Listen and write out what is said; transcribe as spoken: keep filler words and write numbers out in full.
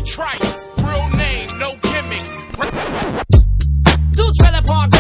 Trice, real name, no gimmicks. Two trailer park